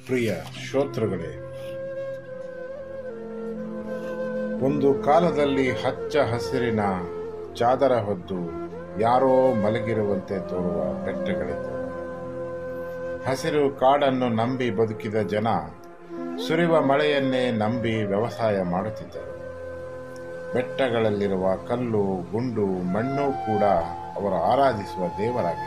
ಪ್ರಿಯ ಶ್ರೋತೃಗಳೇ, ಒಂದು ಕಾಲದಲ್ಲಿ ಹಚ್ಚ ಹಸಿರಿನ ಚಾದರ ಹೊದ್ದು ಯಾರೋ ಮಲಗಿರುವಂತೆ ತೋರುವ ಬೆಟ್ಟಗಳಿದ್ದವು. ಹಸಿರು ಕಾಡನ್ನು ನಂಬಿ ಬದುಕಿದ ಜನ ಸುರಿವ ಮಳೆಯನ್ನೇ ನಂಬಿ ವ್ಯವಸಾಯ ಮಾಡುತ್ತಿದ್ದರು. ಬೆಟ್ಟಗಳಲ್ಲಿರುವ ಕಲ್ಲು, ಗುಂಡು, ಮಣ್ಣು ಕೂಡ ಅವರು ಆರಾಧಿಸುವ ದೇವರಾಗಿತ್ತು.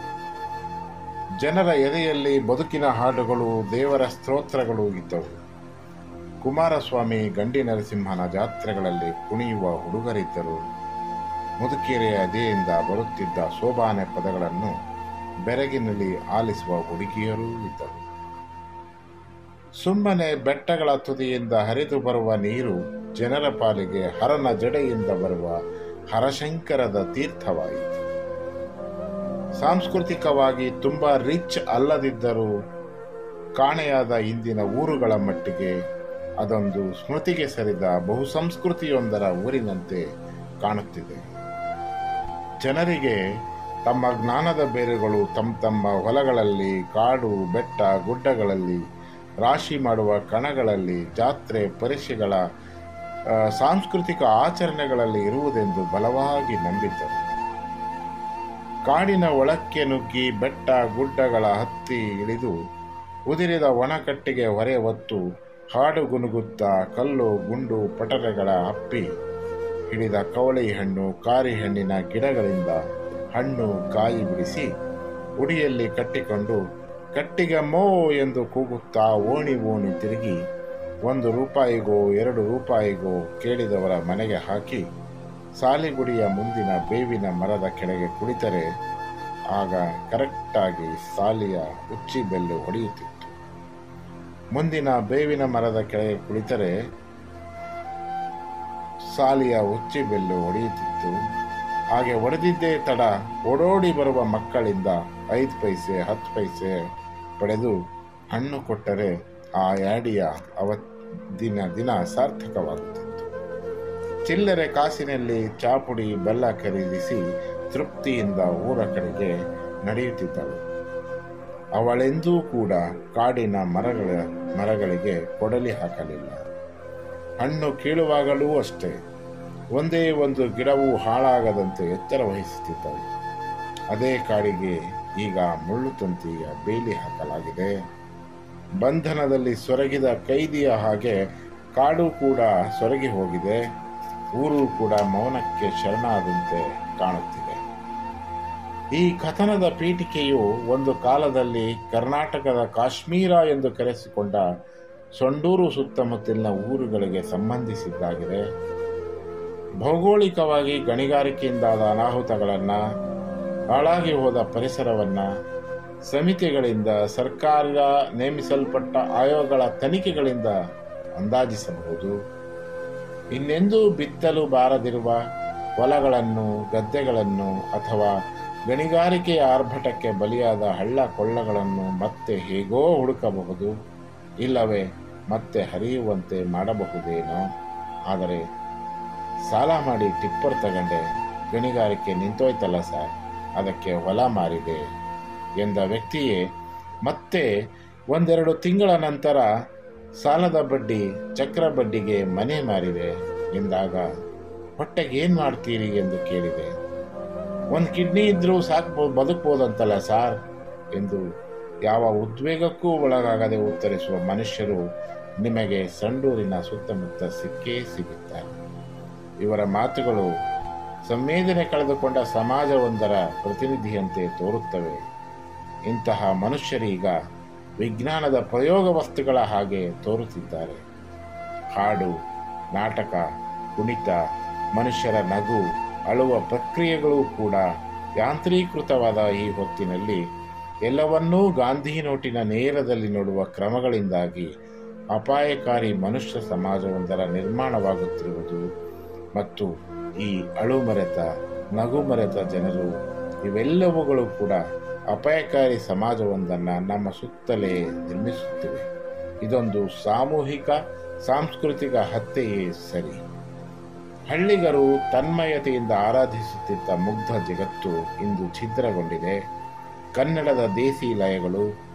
ಜನರ ಎದೆಯಲ್ಲಿ ಬದುಕಿನ ಹಾಡುಗಳು, ದೇವರ ಸ್ತೋತ್ರಗಳು ಇದ್ದವು. ಕುಮಾರಸ್ವಾಮಿ, ಗಂಡಿ ನರಸಿಂಹನ ಜಾತ್ರೆಗಳಲ್ಲಿ ಕುಣಿಯುವ ಹುಡುಗರಿದ್ದರು. ಮುದುಕೆರೆಯ ಎದೆಯಿಂದ ಬರುತ್ತಿದ್ದ ಸೋಬಾನೆ ಪದಗಳನ್ನು ಬೆರಗಿನಲ್ಲಿ ಆಲಿಸುವ ಹುಡುಗಿಯರೂ ಇದ್ದರು. ಸುಮ್ಮನೆ ಬೆಟ್ಟಗಳ ತುದಿಯಿಂದ ಹರಿದು ಬರುವ ನೀರು ಜನರ ಪಾಲಿಗೆ ಹರನ ಜಡೆಯಿಂದ ಬರುವ ಹರಶಂಕರದ ತೀರ್ಥವಾಯಿತು. ಸಾಂಸ್ಕೃತಿಕವಾಗಿ ತುಂಬಾ ರಿಚ್ ಅಲ್ಲದಿದ್ದರೂ ಕಾಣೆಯಾದ ಇಂದಿನ ಊರುಗಳ ಮಟ್ಟಿಗೆ ಅದೊಂದು ಸ್ಮೃತಿಗೆ ಸರಿದ ಬಹುಸಂಸ್ಕೃತಿಯೊಂದರ ಊರಿನಂತೆ ಕಾಣುತ್ತಿದೆ. ಜನರಿಗೆ ತಮ್ಮ ಜ್ಞಾನದ ಬೇರುಗಳು ತಮ್ಮ ಹೊಲಗಳಲ್ಲಿ, ಕಾಡು, ಬೆಟ್ಟ, ಗುಡ್ಡಗಳಲ್ಲಿ, ರಾಶಿ ಮಾಡುವ ಕಣಗಳಲ್ಲಿ, ಜಾತ್ರೆ ಪರಿಷೆಗಳ ಸಾಂಸ್ಕೃತಿಕ ಆಚರಣೆಗಳಲ್ಲಿ ಇರುವುದೆಂದು ಬಲವಾಗಿ ನಂಬಿದ್ದರು. ಕಾಡಿನ ಒಳಕ್ಕೆ ನುಗ್ಗಿ ಬೆಟ್ಟ ಗುಡ್ಡಗಳ ಹತ್ತಿ ಇಳಿದು ಉದಿರಿದ ಒಣಕಟ್ಟಿಗೆ ಹೊರೆ ಹೊತ್ತು ಹಾಡು ಗುನುಗುತ್ತಾ ಕಲ್ಲು, ಗುಂಡು, ಪಟರೆಗಳ ಹಪ್ಪಿ ಹಿಡಿದ ಕವಳಿ ಹಣ್ಣು, ಕಾರಿ ಹಣ್ಣಿನ ಗಿಡಗಳಿಂದ ಹಣ್ಣು, ಕಾಯಿ ಬಿಡಿಸಿ ಉಡಿಯಲ್ಲಿ ಕಟ್ಟಿಕೊಂಡು ಕಟ್ಟಿಗೆ ಮೋ ಎಂದು ಕೂಗುತ್ತಾ ಓಣಿ ಓಣಿ ತಿರುಗಿ 1 ರೂಪಾಯಿಗೋ 2 ರೂಪಾಯಿಗೋ ಕೇಳಿದವರ ಮನೆಗೆ ಹಾಕಿ ಸಾಲಿಗುಡಿಯ ಮುಂದಿನ ಬೇವಿನ ಮರದ ಕೆಳಗೆ ಕುಳಿತರೆ ಆಗ ಕರೆಕ್ಟಾಗಿ ಸಾಲಿಯ ಉಚ್ಚಿ ಬೆಲ್ಲು ಹೊಡೆಯುತ್ತಿತ್ತು. ಮುಂದಿನ ಬೇವಿನ ಮರದ ಕೆಳಗೆ ಕುಳಿತರೆ ಸಾಲಿಯ ಉಚ್ಚಿ ಬೆಲ್ಲು ಹೊಡೆಯುತ್ತಿತ್ತು. ಹಾಗೆ ಹೊಡೆದಿದ್ದೇ ತಡ ಓಡೋಡಿ ಬರುವ ಮಕ್ಕಳಿಂದ 5 ಪೈಸೆ 10 ಪೈಸೆ ಪಡೆದು ಹಣ್ಣು ಕೊಟ್ಟರೆ ಆ ಯಾಡಿಯ ದಿನ ಸಾರ್ಥಕವಾಗುತ್ತಿತ್ತು. ಚಿಲ್ಲರೆ ಕಾಸಿನಲ್ಲಿ ಚಾಪುಡಿ, ಬೆಲ್ಲ ಖರೀದಿಸಿ ತೃಪ್ತಿಯಿಂದ ಊರ ಕಡೆಗೆ ನಡೆಯುತ್ತಿದ್ದಳು. ಅವಳೆಂದೂ ಕೂಡ ಕಾಡಿನ ಮರಗಳಿಗೆ ಕೊಡಲಿ ಹಾಕಲಿಲ್ಲ. ಹಣ್ಣು ಕೀಳುವಾಗಲೂ ಅಷ್ಟೇ ಒಂದೇ ಒಂದು ಗಿಡವೂ ಹಾಳಾಗದಂತೆ ಎಚ್ಚರ ವಹಿಸುತ್ತಿದ್ದಳು. ಅದೇ ಕಾಡಿಗೆ ಈಗ ಮುಳ್ಳು ತಂತಿಯ ಬೇಲಿ ಹಾಕಲಾಗಿದೆ. ಬಂಧನದಲ್ಲಿ ಸೊರಗಿದ ಕೈದಿಯ ಹಾಗೆ ಕಾಡು ಕೂಡ ಸೊರಗಿ ಹೋಗಿದೆ. ಊರು ಕೂಡ ಮೌನಕ್ಕೆ ಶರಣಾದಂತೆ ಕಾಣುತ್ತಿದೆ. ಈ ಕಥನದ ಪೀಠಿಕೆಯು ಒಂದು ಕಾಲದಲ್ಲಿ ಕರ್ನಾಟಕದ ಕಾಶ್ಮೀರ ಎಂದು ಕರೆಸಿಕೊಂಡ ಸೊಂಡೂರು ಸುತ್ತಮುತ್ತಲಿನ ಊರುಗಳಿಗೆ ಸಂಬಂಧಿಸಿದ್ದಾಗಿದೆ. ಭೌಗೋಳಿಕವಾಗಿ ಗಣಿಗಾರಿಕೆಯಿಂದಾದ ಅನಾಹುತಗಳನ್ನು, ಹಾಳಾಗಿ ಹೋದ ಪರಿಸರವನ್ನು ಸಮಿತಿಗಳಿಂದ, ಸರ್ಕಾರ ನೇಮಿಸಲ್ಪಟ್ಟ ಆಯೋಗಗಳ ತನಿಖೆಗಳಿಂದ ಅಂದಾಜಿಸಬಹುದು. ಇನ್ನೆಂದೂ ಬಿತ್ತಲು ಬಾರದಿರುವ ಹೊಲಗಳನ್ನು, ಗದ್ದೆಗಳನ್ನು ಅಥವಾ ಗಣಿಗಾರಿಕೆಯ ಆರ್ಭಟಕ್ಕೆ ಬಲಿಯಾದ ಹಳ್ಳ ಕೊಳ್ಳಗಳನ್ನು ಮತ್ತೆ ಹೇಗೋ ಹುಡುಕಬಹುದು, ಇಲ್ಲವೇ ಮತ್ತೆ ಹರಿಯುವಂತೆ ಮಾಡಬಹುದೇನೋ. ಆದರೆ ಸಾಲ ಮಾಡಿ ಟಿಪ್ಪರ್ ತಗೊಂಡೆ, ಗಣಿಗಾರಿಕೆ ನಿಂತೋಯ್ತಲ್ಲ ಸರ್, ಅದಕ್ಕೆ ಹೊಲ ಮಾರಿದೆ ಎಂದ ವ್ಯಕ್ತಿಯೇ ಮತ್ತೆ 1-2 ತಿಂಗಳ ನಂತರ ಸಾಲದ ಬಡ್ಡಿ, ಚಕ್ರ ಬಡ್ಡಿಗೆ ಮನೆ ಮಾರಿದೆ ಎಂದಾಗ ಹೊಟ್ಟೆಗೆ ಏನು ಮಾಡ್ತೀರಿ ಎಂದು ಕೇಳಿದೆ. 1 ಕಿಡ್ನಿ ಇದ್ರೂ ಬದುಕ್ಬೋದಂತಲ್ಲ ಸಾರ್ ಎಂದು ಯಾವ ಉದ್ವೇಗಕ್ಕೂ ಒಳಗಾಗದೆ ಉತ್ತರಿಸುವ ಮನುಷ್ಯರು ನಿಮಗೆ ಸಂಡೂರಿನ ಸುತ್ತಮುತ್ತ ಸಿಕ್ಕೇ ಸಿಗುತ್ತಾರೆ. ಇವರ ಮಾತುಗಳು ಸಂವೇದನೆ ಕಳೆದುಕೊಂಡ ಸಮಾಜವೊಂದರ ಪ್ರತಿನಿಧಿಯಂತೆ ತೋರುತ್ತವೆ. ಇಂತಹ ಮನುಷ್ಯರೀಗ ವಿಜ್ಞಾನದ ಪ್ರಯೋಗ ವಸ್ತುಗಳ ಹಾಗೆ ತೋರುತ್ತಿದ್ದಾರೆ. ಹಾಡು, ನಾಟಕ, ಕುಣಿತ, ಮನುಷ್ಯರ ನಗು, ಅಳುವ ಪ್ರಕ್ರಿಯೆಗಳೂ ಕೂಡ ಯಾಂತ್ರೀಕೃತವಾದ ಈ ಹೊತ್ತಿನಲ್ಲಿ ಎಲ್ಲವನ್ನೂ ಗಾಂಧಿ ನೋಟಿನ ನೇರದಲ್ಲಿ ನೋಡುವ ಕ್ರಮಗಳಿಂದಾಗಿ ಅಪಾಯಕಾರಿ ಮನುಷ್ಯ ಸಮಾಜವೊಂದರ ನಿರ್ಮಾಣವಾಗುತ್ತಿರುವುದು ಮತ್ತು ಈ ಅಳುಮರೆತ, ನಗುಮರೆತ ಜನರು ಇವೆಲ್ಲವುಗಳು ಕೂಡ ಅಪಾಯಕಾರಿ ಸಮಾಜವೊಂದನ್ನು ನಮ್ಮ ಸುತ್ತಲೇ ನಿರ್ಮಿಸುತ್ತಿವೆ. ಇದೊಂದು ಸಾಮೂಹಿಕ ಸಾಂಸ್ಕೃತಿಕ ಹತ್ಯೆಯೇ ಸರಿ. ಹಳ್ಳಿಗರು ತನ್ಮಯತೆಯಿಂದ ಆರಾಧಿಸುತ್ತಿದ್ದ ಮುಗ್ಧ ಜಗತ್ತು ಇಂದು ಛಿದ್ರಗೊಂಡಿದೆ. ಕನ್ನಡದ ದೇಸಿ ಲಯಗಳು,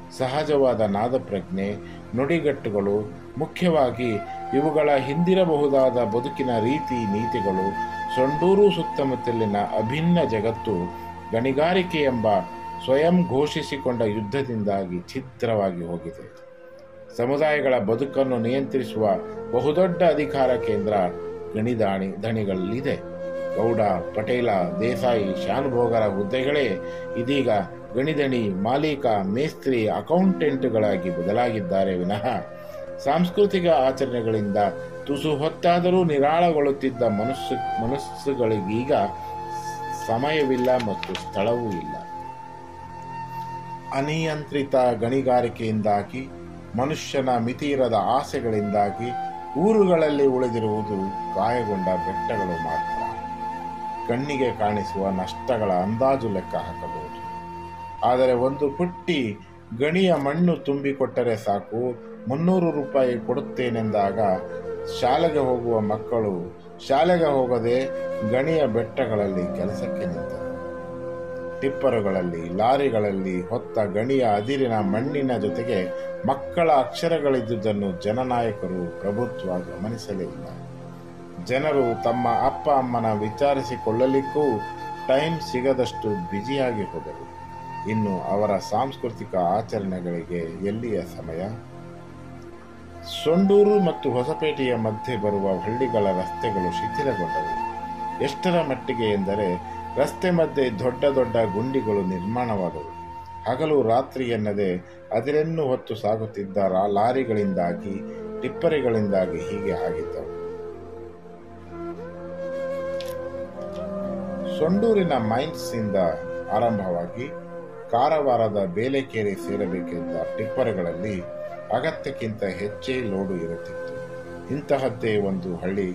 ಸಹಜವಾದ ನಾದಪ್ರಜ್ಞೆ, ನುಡಿಗಟ್ಟುಗಳು, ಮುಖ್ಯವಾಗಿ ಇವುಗಳ ಹಿಂದಿರಬಹುದಾದ ಬದುಕಿನ ರೀತಿ ನೀತಿಗಳು, ಸೊಂಡೂರು ಸುತ್ತಮುತ್ತಲಿನ ಅಭಿನ್ನ ಜಗತ್ತು ಗಣಿಗಾರಿಕೆ ಎಂಬ ಸ್ವಯಂ ಘೋಷಿಸಿಕೊಂಡ ಯುದ್ಧದಿಂದಾಗಿ ಛಿದ್ರವಾಗಿ ಹೋಗಿದೆ. ಸಮುದಾಯಗಳ ಬದುಕನ್ನು ನಿಯಂತ್ರಿಸುವ ಬಹುದೊಡ್ಡ ಅಧಿಕಾರ ಕೇಂದ್ರ ದಣಿಗಳಲ್ಲಿದೆ. ಗೌಡ, ಪಟೇಲ, ದೇಸಾಯಿ, ಶಾನುಭೋಗರ ಹುದ್ದೆಗಳೇ ಇದೀಗ ಗಣಿದಣಿ, ಮಾಲೀಕ, ಮೇಸ್ತ್ರಿ, ಅಕೌಂಟೆಂಟ್ಗಳಾಗಿ ಬದಲಾಗಿದ್ದಾರೆ ವಿನಃ ಸಾಂಸ್ಕೃತಿಕ ಆಚರಣೆಗಳಿಂದ ತುಸು ಹೊತ್ತಾದರೂ ನಿರಾಳಗೊಳ್ಳುತ್ತಿದ್ದ ಮನಸ್ಸುಗಳಿಗೀಗ ಸಮಯವಿಲ್ಲ ಮತ್ತು ಸ್ಥಳವೂ ಇಲ್ಲ. ಅನಿಯಂತ್ರಿತ ಗಣಿಗಾರಿಕೆಯಿಂದಾಗಿ, ಮನುಷ್ಯನ ಮಿತಿಯಿರದ ಆಸೆಗಳಿಂದಾಗಿ ಊರುಗಳಲ್ಲಿ ಉಳಿದಿರುವುದು ಗಾಯಗೊಂಡ ಬೆಟ್ಟಗಳು ಮಾತ್ರ. ಕಣ್ಣಿಗೆ ಕಾಣಿಸುವ ನಷ್ಟಗಳ ಅಂದಾಜು ಲೆಕ್ಕ ಹಾಕಬಹುದು. ಆದರೆ ಒಂದು ಪುಟ್ಟಿ ಗಣಿಯ ಮಣ್ಣು ತುಂಬಿಕೊಟ್ಟರೆ ಸಾಕು, 300 ರೂಪಾಯಿ ಕೊಡುತ್ತೇನೆಂದಾಗ ಶಾಲೆಗೆ ಹೋಗುವ ಮಕ್ಕಳು ಶಾಲೆಗೆ ಹೋಗದೆ ಗಣಿಯ ಬೆಟ್ಟಗಳಲ್ಲಿ ಕೆಲಸಕ್ಕೆ ನಿಂತರು. ಟಿಪ್ಪರುಗಳಲ್ಲಿ, ಲಾರಿಗಳಲ್ಲಿ ಹೊತ್ತ ಗಣಿಯ ಅದಿರಿನ ಮಣ್ಣಿನ ಜೊತೆಗೆ ಮಕ್ಕಳ ಅಕ್ಷರಗಳಿದ್ದುದನ್ನು ಜನನಾಯಕರು, ಪ್ರಭುತ್ವ ಗಮನಿಸಲೇ ಇಲ್ಲ. ಜನರು ತಮ್ಮ ಅಪ್ಪ ಅಮ್ಮನ ವಿಚಾರಿಸಿಕೊಳ್ಳಲಿಕ್ಕೂ ಟೈಮ್ ಸಿಗದಷ್ಟು ಬ್ಯುಸಿಯಾಗಿ ಹೋದರು. ಇನ್ನು ಅವರ ಸಾಂಸ್ಕೃತಿಕ ಆಚರಣೆಗಳಿಗೆ ಎಲ್ಲಿಯ ಸಮಯ? ಸೊಂಡೂರು ಮತ್ತು ಹೊಸಪೇಟೆಯ ಮಧ್ಯೆ ಬರುವ ಹಳ್ಳಿಗಳ ರಸ್ತೆಗಳು ಶಿಥಿಲಗೊಂಡವು. ಎಷ್ಟರ ಮಟ್ಟಿಗೆ ಎಂದರೆ ರಸ್ತೆ ಮಧ್ಯೆ ದೊಡ್ಡ ದೊಡ್ಡ ಗುಂಡಿಗಳು ನಿರ್ಮಾಣವಾದವು. ಹಗಲು ರಾತ್ರಿ ಎನ್ನದೆ ಅದಿರನ್ನು ಹೊತ್ತು ಸಾಗುತ್ತಿದ್ದ ಲಾರಿಗಳಿಂದಾಗಿ, ಟಿಪ್ಪರಿಗಳಿಂದಾಗಿ ಹೀಗೆ ಆಗಿದ್ದವು. ಸೊಂಡೂರಿನ ಮೈನ್ಸ್ ಇಂದ ಆರಂಭವಾಗಿ ಕಾರವಾರದ ಬೇಲೆಕೇರಿ ಸೇರಬೇಕಿದ್ದ ಟಿಪ್ಪರ್ಗಳಲ್ಲಿ ಅಗತ್ಯಕ್ಕಿಂತ ಹೆಚ್ಚೇ ಲೋಡು ಇರುತ್ತಿತ್ತು. ಇಂತಹದ್ದೇ ಒಂದು ಹಳ್ಳಿ.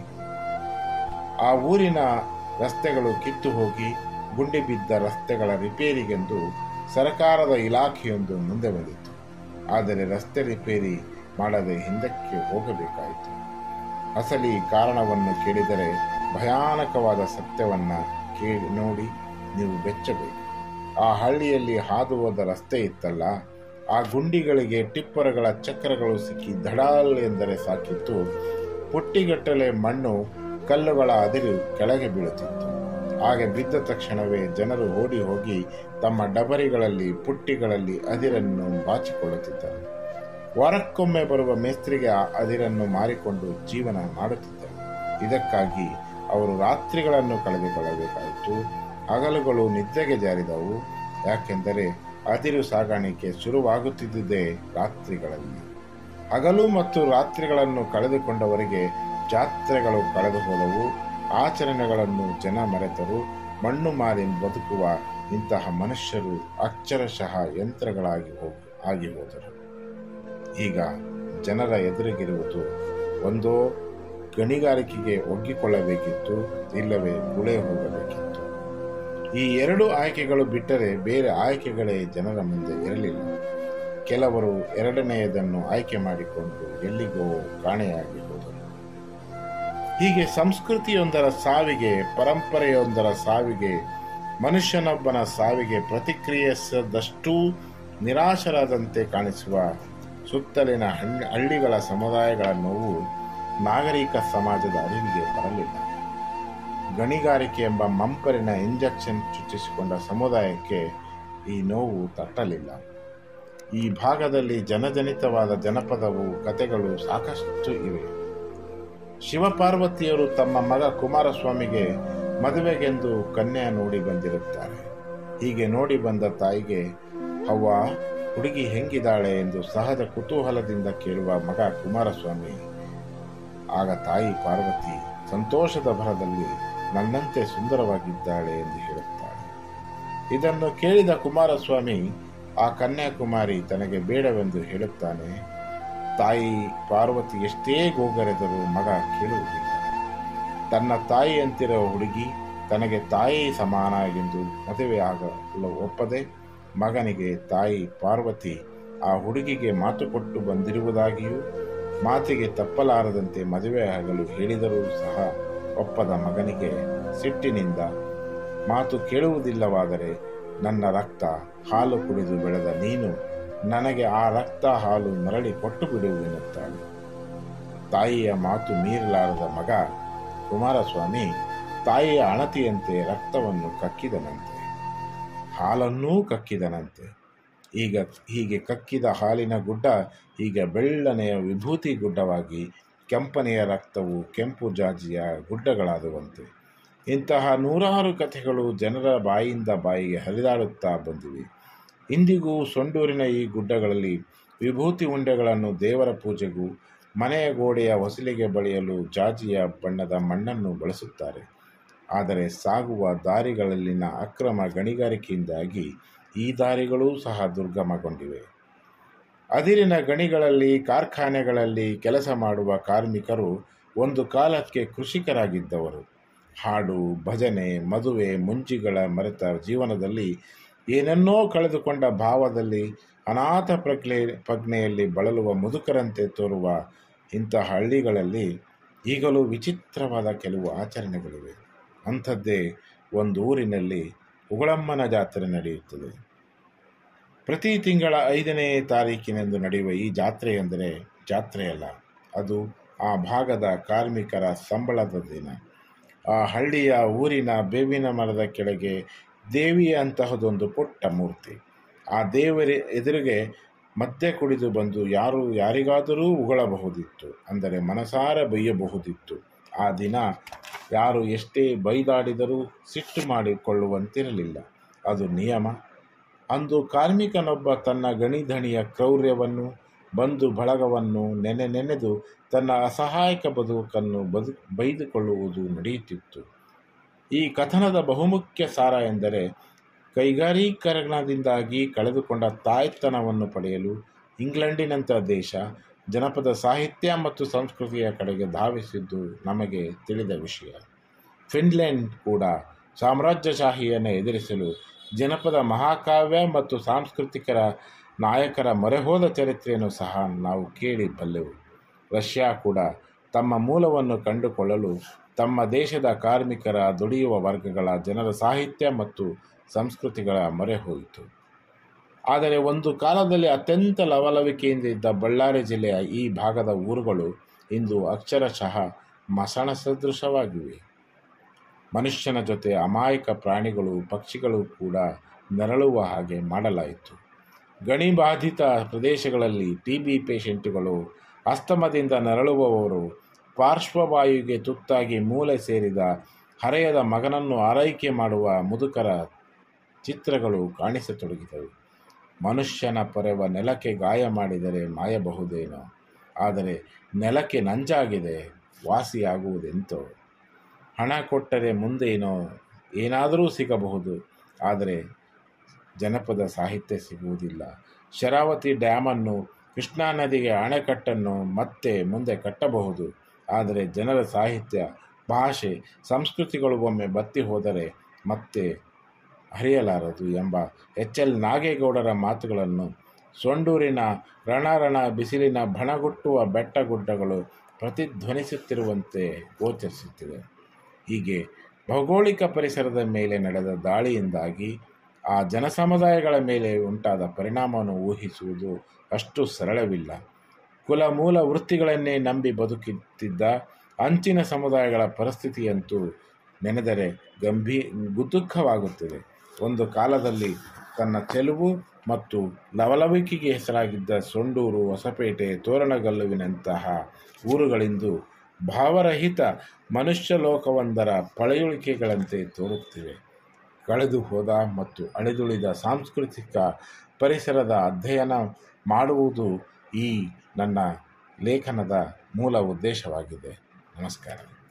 ಆ ಊರಿನ ರಸ್ತೆಗಳು ಕಿತ್ತು ಹೋಗಿ ಗುಂಡಿ ಬಿದ್ದ ರಸ್ತೆಗಳ ರಿಪೇರಿಗೆಂದು ಸರಕಾರದ ಇಲಾಖೆಯೊಂದು ಮುಂದೆ ಬಂದಿತ್ತು. ಆದರೆ ರಸ್ತೆ ರಿಪೇರಿ ಮಾಡದೆ ಹಿಂದಕ್ಕೆ ಹೋಗಬೇಕಾಯಿತು. ಅಸಲಿ ಕಾರಣವನ್ನು ಕೇಳಿದರೆ ಭಯಾನಕವಾದ ಸತ್ಯವನ್ನ ನೋಡಿ ನೀವು ಬೆಚ್ಚಬೇಕು. ಆ ಹಳ್ಳಿಯಲ್ಲಿ ಹಾದು ಹೋದ ರಸ್ತೆ ಇತ್ತಲ್ಲ, ಆ ಗುಂಡಿಗಳಿಗೆ ಟಿಪ್ಪರ್ಗಳ ಚಕ್ರಗಳು ಸಿಕ್ಕಿ ಧಡಾಲ್ ಎಂದರೆ ಸಾಕಿತ್ತು. ಪುಟ್ಟಿಗಟ್ಟಲೆ ಮಣ್ಣು, ಕಲ್ಲುಗಳ ಅದಿರು ಕೆಳಗೆ ಬೀಳುತ್ತಿತ್ತು. ಹಾಗೆ ಬಿದ್ದ ತಕ್ಷಣವೇ ಜನರು ಓಡಿ ಹೋಗಿ ತಮ್ಮ ಡಬರಿಗಳಲ್ಲಿ, ಪುಟ್ಟಿಗಳಲ್ಲಿ ಅದಿರನ್ನು ಬಾಚಿಕೊಳ್ಳುತ್ತಿದ್ದರು. ವಾರಕ್ಕೊಮ್ಮೆ ಬರುವ ಮೇಸ್ತ್ರಿಗೆ ಆ ಅದಿರನ್ನು ಮಾರಿಕೊಂಡು ಜೀವನ ಮಾಡುತ್ತಿದ್ದರು. ಇದಕ್ಕಾಗಿ ಅವರು ರಾತ್ರಿಗಳನ್ನು ಕಳೆದುಕೊಳ್ಳಬೇಕಾಯಿತು. ಹಗಲುಗಳು ನಿದ್ರೆಗೆ ಜಾರಿದವು. ಯಾಕೆಂದರೆ ಅದಿರು ಸಾಗಾಣಿಕೆ ಶುರುವಾಗುತ್ತಿದ್ದುದೇ ರಾತ್ರಿಗಳಲ್ಲಿ. ಹಗಲು ಮತ್ತು ರಾತ್ರಿಗಳನ್ನು ಕಳೆದುಕೊಂಡವರಿಗೆ ಜಾತ್ರೆಗಳು ಕಳೆದು ಹೋದವು. ಆಚರಣೆಗಳನ್ನು ಜನ ಮರೆತರು. ಮಣ್ಣು ಮಾರಿ ಬದುಕುವ ಇಂತಹ ಮನುಷ್ಯರು ಅಕ್ಷರಶಃ ಯಂತ್ರಗಳಾಗಿ ಹೋದರು. ಈಗ ಜನರ ಎದುರಿಗಿರುವುದು ಒಂದೋ ಗಣಿಗಾರಿಕೆಗೆ ಒಗ್ಗಿಕೊಳ್ಳಬೇಕಿತ್ತು, ಇಲ್ಲವೇ ಗುಳೆ ಹೋಗಬೇಕಿತ್ತು. ಈ ಎರಡು ಆಯ್ಕೆಗಳು ಬಿಟ್ಟರೆ ಬೇರೆ ಆಯ್ಕೆಗಳೇ ಜನರ ಮುಂದೆ ಇರಲಿಲ್ಲ. ಕೆಲವರು ಎರಡನೆಯದನ್ನು ಆಯ್ಕೆ ಮಾಡಿಕೊಂಡು ಎಲ್ಲಿಗೋ ಕಾಣೆಯಾಗಿ ಹೋದರು. ಹೀಗೆ ಸಂಸ್ಕೃತಿಯೊಂದರ ಸಾವಿಗೆ, ಪರಂಪರೆಯೊಂದರ ಸಾವಿಗೆ, ಮನುಷ್ಯನೊಬ್ಬನ ಸಾವಿಗೆ ಪ್ರತಿಕ್ರಿಯಿಸದಷ್ಟೂ ನಿರಾಶರಾದಂತೆ ಕಾಣಿಸುವ ಸುತ್ತಲಿನ ಹಳ್ಳಿಗಳ ಸಮುದಾಯಗಳ ನೋವು ನಾಗರಿಕ ಸಮಾಜದ ಅರಿವಿಗೆ ಬರಲಿಲ್ಲ. ಗಣಿಗಾರಿಕೆ ಎಂಬ ಮಂಪರಿನ ಇಂಜೆಕ್ಷನ್ ಚುಚ್ಚಿಸಿಕೊಂಡ ಸಮುದಾಯಕ್ಕೆ ಈ ನೋವು ತಟ್ಟಲಿಲ್ಲ. ಈ ಭಾಗದಲ್ಲಿ ಜನಜನಿತವಾದ ಜನಪದವು, ಕಥೆಗಳು ಸಾಕಷ್ಟು ಇವೆ. ಶಿವಪಾರ್ವತಿಯರು ತಮ್ಮ ಮಗ ಕುಮಾರಸ್ವಾಮಿಗೆ ಮದುವೆಗೆಂದು ಕನ್ಯೆ ನೋಡಿ ಬಂದಿರುತ್ತಾರೆ. ಹೀಗೆ ನೋಡಿ ಬಂದ ತಾಯಿಗೆ, ಅವ್ವ, ಹುಡುಗಿ ಹೆಂಗಿದ್ದಾಳೆ ಎಂದು ಸಹಜ ಕುತೂಹಲದಿಂದ ಕೇಳುವ ಮಗ ಕುಮಾರಸ್ವಾಮಿ. ಆಗ ತಾಯಿ ಪಾರ್ವತಿ ಸಂತೋಷದ ಭರದಲ್ಲಿ ನನ್ನಂತೆ ಸುಂದರವಾಗಿದ್ದಾಳೆ ಎಂದು ಹೇಳುತ್ತಾಳೆ. ಇದನ್ನು ಕೇಳಿದ ಕುಮಾರಸ್ವಾಮಿ ಆ ಕನ್ಯಾಕುಮಾರಿ ತನಗೆ ಬೇಡವೆಂದು ಹೇಳುತ್ತಾನೆ. ತಾಯಿ ಪಾರ್ವತಿ ಎಷ್ಟೇ ಗೋಗರೆದರೂ ಮಗ ಕೇಳುವುದಿಲ್ಲ. ತನ್ನ ತಾಯಿಯಂತಿರುವ ಹುಡುಗಿ ತನಗೆ ತಾಯಿ ಸಮಾನ ಎಂದು ಮದುವೆಯಾಗಲು ಒಪ್ಪದೆ ಮಗನಿಗೆ ತಾಯಿ ಪಾರ್ವತಿ ಆ ಹುಡುಗಿಗೆ ಮಾತು ಕೊಟ್ಟು ಬಂದಿರುವುದಾಗಿಯೂ ಮಾತಿಗೆ ತಪ್ಪಲಾರದಂತೆ ಮದುವೆಯಾಗಲು ಹೇಳಿದರೂ ಸಹ ಒಪ್ಪದ ಮಗನಿಗೆ ಸಿಟ್ಟಿನಿಂದ, ಮಾತು ಕೇಳುವುದಿಲ್ಲವಾದರೆ ನನ್ನ ರಕ್ತ ಹಾಲು ಕುಡಿದು ಬೆಳೆದ ನೀನು ನನಗೆ ಆ ರಕ್ತ ಹಾಲು ಮರಳಿ ಕೊಟ್ಟು ಬಿಡುವೆನ್ನುತ್ತಾಳೆ. ತಾಯಿಯ ಮಾತು ಮೀರಲಾರದ ಮಗ ಕುಮಾರಸ್ವಾಮಿ ತಾಯಿಯ ಅಣತಿಯಂತೆ ರಕ್ತವನ್ನು ಕಕ್ಕಿದನಂತೆ, ಹಾಲನ್ನೂ ಕಕ್ಕಿದನಂತೆ. ಹೀಗೆ ಕಕ್ಕಿದ ಹಾಲಿನ ಗುಡ್ಡ ಈಗ ಬೆಳ್ಳನೆಯ ವಿಭೂತಿ ಗುಡ್ಡವಾಗಿ, ಕೆಂಪನೆಯ ರಕ್ತವು ಕೆಂಪು ಜಾಜಿಯ ಗುಡ್ಡಗಳಾದುವಂತೆ. ಇಂತಹ ನೂರಾರು ಕಥೆಗಳು ಜನರ ಬಾಯಿಂದ ಬಾಯಿಗೆ ಹರಿದಾಡುತ್ತಾ ಬಂದಿವೆ. ಇಂದಿಗೂ ಸೊಂಡೂರಿನ ಈ ಗುಡ್ಡಗಳಲ್ಲಿ ವಿಭೂತಿ ಉಂಡೆಗಳನ್ನು ದೇವರ ಪೂಜೆಗೂ ಮನೆಯ ಗೋಡೆಯ ಹೊಸಲಿಗೆ ಬಳಿಯಲು ಜಾಜಿಯ ಬಣ್ಣದ ಮಣ್ಣನ್ನು ಬಳಸುತ್ತಾರೆ. ಆದರೆ ಸಾಗುವ ದಾರಿಗಳಲ್ಲಿನ ಅಕ್ರಮ ಗಣಿಗಾರಿಕೆಯಿಂದಾಗಿ ಈ ದಾರಿಗಳೂ ಸಹ ದುರ್ಗಮಗೊಂಡಿವೆ. ಅದಿರಿನ ಗಣಿಗಳಲ್ಲಿ, ಕಾರ್ಖಾನೆಗಳಲ್ಲಿ ಕೆಲಸ ಮಾಡುವ ಕಾರ್ಮಿಕರು ಒಂದು ಕಾಲಕ್ಕೆ ಕೃಷಿಕರಾಗಿದ್ದವರು. ಹಾಡು, ಭಜನೆ, ಮದುವೆ, ಮುಂಜಿಗಳ ಮರೆತ ಜೀವನದಲ್ಲಿ ಏನನ್ನೋ ಕಳೆದುಕೊಂಡ ಭಾವದಲ್ಲಿ ಅನಾಥ ಪ್ರಜ್ಞೆಯಲ್ಲಿ ಬಳಲುವ ಮುದುಕರಂತೆ ತೋರುವ ಇಂಥ ಹಳ್ಳಿಗಳಲ್ಲಿ ಈಗಲೂ ವಿಚಿತ್ರವಾದ ಕೆಲವು ಆಚರಣೆಗಳಿವೆ. ಅಂಥದ್ದೇ ಒಂದು ಊರಿನಲ್ಲಿ ಉಗಳಮ್ಮನ ಜಾತ್ರೆ ನಡೆಯುತ್ತದೆ. ಪ್ರತಿ ತಿಂಗಳ 5ನೇ ತಾರೀಕಿನಂದು ನಡೆಯುವ ಈ ಜಾತ್ರೆ ಎಂದರೆ ಜಾತ್ರೆಯಲ್ಲ, ಅದು ಆ ಭಾಗದ ಕಾರ್ಮಿಕರ ಸಂಬಳದ ದಿನ. ಆ ಹಳ್ಳಿಯ ಊರಿನ ಬೇವಿನ ಮರದ ಕೆಳಗೆ ದೇವಿಯ ಅಂತಹದೊಂದು ಪುಟ್ಟ ಮೂರ್ತಿ. ಆ ದೇವರ ಎದುರಿಗೆ ಮದ್ಯ ಕುಡಿದು ಬಂದು ಯಾರಿಗಾದರೂ ಉಗಳಬಹುದಿತ್ತು, ಅಂದರೆ ಮನಸಾರ ಬೈಯಬಹುದಿತ್ತು. ಆ ದಿನ ಯಾರು ಎಷ್ಟೇ ಬೈದಾಡಿದರೂ ಸಿಟ್ಟು ಮಾಡಿಕೊಳ್ಳುವಂತಿರಲಿಲ್ಲ, ಅದು ನಿಯಮ. ಅಂದು ಕಾರ್ಮಿಕನೊಬ್ಬ ತನ್ನ ಗಣಿಧಣಿಯ ಕ್ರೌರ್ಯವನ್ನು, ಬಂಧು ಬಳಗವನ್ನು ನೆನೆದು ತನ್ನ ಅಸಹಾಯಕ ಬದುಕನ್ನು ಬೈದುಕೊಳ್ಳುವುದು ನಡೆಯುತ್ತಿತ್ತು. ಈ ಕಥನದ ಬಹುಮುಖ್ಯ ಸಾರ ಎಂದರೆ, ಕೈಗಾರೀಕರಣದಿಂದಾಗಿ ಕಳೆದುಕೊಂಡ ತಾಯ್ತನವನ್ನು ಪಡೆಯಲು ಇಂಗ್ಲೆಂಡಿನಂಥ ದೇಶ ಜನಪದ ಸಾಹಿತ್ಯ ಮತ್ತು ಸಂಸ್ಕೃತಿಯ ಕಡೆಗೆ ಧಾವಿಸಿದ್ದು ನಮಗೆ ತಿಳಿದ ವಿಷಯ. ಫಿನ್ಲೆಂಡ್ ಕೂಡ ಸಾಮ್ರಾಜ್ಯಶಾಹಿಯನ್ನು ಎದುರಿಸಲು ಜನಪದ ಮಹಾಕಾವ್ಯ ಮತ್ತು ಸಾಂಸ್ಕೃತಿಕ ನಾಯಕರ ಮೊರೆಹೋದ ಚರಿತ್ರೆಯನ್ನು ಸಹ ನಾವು ಕೇಳಿ ಬಲ್ಲೆವು. ರಷ್ಯಾ ಕೂಡ ತಮ್ಮ ಮೂಲವನ್ನು ಕಂಡುಕೊಳ್ಳಲು ತಮ್ಮ ದೇಶದ ಕಾರ್ಮಿಕರ, ದುಡಿಯುವ ವರ್ಗಗಳ ಜನರ ಸಾಹಿತ್ಯ ಮತ್ತು ಸಂಸ್ಕೃತಿಗಳ ಮೊರೆ ಹೋಯಿತು. ಆದರೆ ಒಂದು ಕಾಲದಲ್ಲಿ ಅತ್ಯಂತ ಲವಲವಿಕೆಯಿಂದ ಇದ್ದ ಬಳ್ಳಾರಿ ಜಿಲ್ಲೆಯ ಈ ಭಾಗದ ಊರುಗಳು ಇಂದು ಅಕ್ಷರಶಃ ಮಸಣ ಸದೃಶವಾಗಿವೆ. ಮನುಷ್ಯನ ಜೊತೆ ಅಮಾಯಕ ಪ್ರಾಣಿಗಳು, ಪಕ್ಷಿಗಳು ಕೂಡ ನರಳುವ ಹಾಗೆ ಮಾಡಲಾಯಿತು. ಗಣಿಬಾಧಿತ ಪ್ರದೇಶಗಳಲ್ಲಿ TB ಪೇಷಂಟುಗಳು, ಅಸ್ತಮದಿಂದ ನರಳುವವರು, ಪಾರ್ಶ್ವವಾಯುವಿಗೆ ತುತ್ತಾಗಿ ಮೂಲೆ ಸೇರಿದ ಹರೆಯದ ಮಗನನ್ನು ಆರೈಕೆ ಮಾಡುವ ಮುದುಕರ ಚಿತ್ರಗಳು ಕಾಣಿಸತೊಡಗಿದವು. ಮನುಷ್ಯನ ಪೊರೆವ ನೆಲಕ್ಕೆ ಗಾಯ ಮಾಡಿದರೆ ಮಾಯಬಹುದೇನೋ, ಆದರೆ ನೆಲಕ್ಕೆ ನಂಜಾಗಿದೆ, ವಾಸಿಯಾಗುವುದೆಂತೋ. ಹಣ ಕೊಟ್ಟರೆ ಮುಂದೇನೋ ಏನಾದರೂ ಸಿಗಬಹುದು, ಆದರೆ ಜನಪದ ಸಾಹಿತ್ಯ ಸಿಗುವುದಿಲ್ಲ. ಶರಾವತಿ ಡ್ಯಾಮನ್ನು, ಕೃಷ್ಣಾ ನದಿಗೆ ಅಣೆಕಟ್ಟನ್ನು ಮತ್ತೆ ಮುಂದೆ ಕಟ್ಟಬಹುದು, ಆದರೆ ಜನರ ಸಾಹಿತ್ಯ, ಭಾಷೆ, ಸಂಸ್ಕೃತಿಗಳು ಒಮ್ಮೆ ಬತ್ತಿ ಹೋದರೆ ಮತ್ತೆ ಹರಿಯಲಾರದು ಎಂಬ HL ನಾಗೇಗೌಡರ ಮಾತುಗಳನ್ನು ಸೊಂಡೂರಿನ ರಣ ಬಿಸಿಲಿನ ಬಣಗುಟ್ಟುವ ಬೆಟ್ಟಗುಡ್ಡಗಳು ಪ್ರತಿಧ್ವನಿಸುತ್ತಿರುವಂತೆ ಗೋಚರಿಸುತ್ತಿದೆ. ಹೀಗೆ ಭೌಗೋಳಿಕ ಪರಿಸರದ ಮೇಲೆ ನಡೆದ ದಾಳಿಯಿಂದಾಗಿ ಆ ಜನಸಮುದಾಯಗಳ ಮೇಲೆ ಉಂಟಾದ ಪರಿಣಾಮವನ್ನು ಊಹಿಸುವುದು ಅಷ್ಟು ಸರಳವಿಲ್ಲ. ಕುಲ ಮೂಲ ವೃತ್ತಿಗಳನ್ನೇ ನಂಬಿ ಬದುಕುತ್ತಿದ್ದ ಅಂಚಿನ ಸಮುದಾಯಗಳ ಪರಿಸ್ಥಿತಿಯಂತೂ ನೆನೆದರೆ ದುಃಖವಾಗುತ್ತದೆ. ಒಂದು ಕಾಲದಲ್ಲಿ ತನ್ನ ಚೆಲುವು ಮತ್ತು ಲವಲವಿಕೆಗೆ ಹೆಸರಾಗಿದ್ದ ಸೊಂಡೂರು, ಹೊಸಪೇಟೆ, ತೋರಣಗಲ್ಲುವಿನಂತಹ ಊರುಗಳಿಂದು ಭಾವರಹಿತ ಮನುಷ್ಯ ಲೋಕವೊಂದರ ಪಳೆಯುಳಿಕೆಗಳಂತೆ ತೋರುತ್ತಿವೆ. ಕಳೆದು ಹೋದ ಮತ್ತು ಅಳಿದುಳಿದ ಸಾಂಸ್ಕೃತಿಕ ಪರಿಸರದ ಅಧ್ಯಯನ ಮಾಡುವುದು ಈ ನನ್ನ ಲೇಖನದ ಮೂಲ ಉದ್ದೇಶವಾಗಿದೆ. ನಮಸ್ಕಾರ.